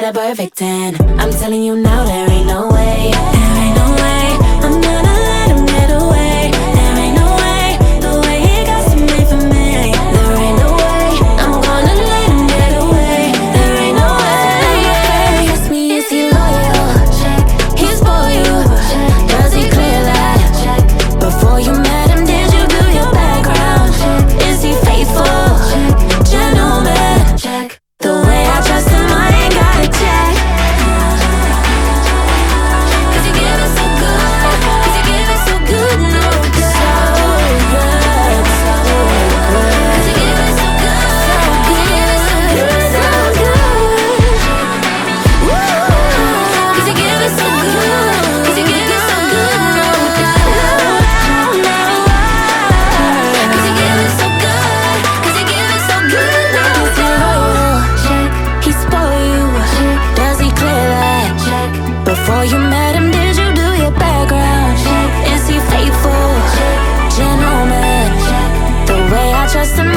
had a perfect 10. I'm telling you now, there ain't no way. There ain't no way I'm gonna let him get away. There ain't no way, the way he got to me for me. There ain't no way I'm gonna let him get away. There ain't no way. Ask me, is he loyal? Check. He's for you. Check. Does he clear that? Check. Before you met him, did you do your background? Check. Is he faithful? Check. Gentleman? Check. The way I trust him, I ain't gotta check. Cause you give it so good. Cause you give it so good, no doubt. So good, so good. Cause you give it so good. So good, so good. Woo. Cause you give it so good. Cause you give it so good, no doubt. No, cause you give it so good. Cause you give it so good, no doubt. Check. He's for you. Check. Does he clear that? Check. Before you met him, did you do your background? Check. Is he faithful? Check. Gentleman? Check. The way I trust him,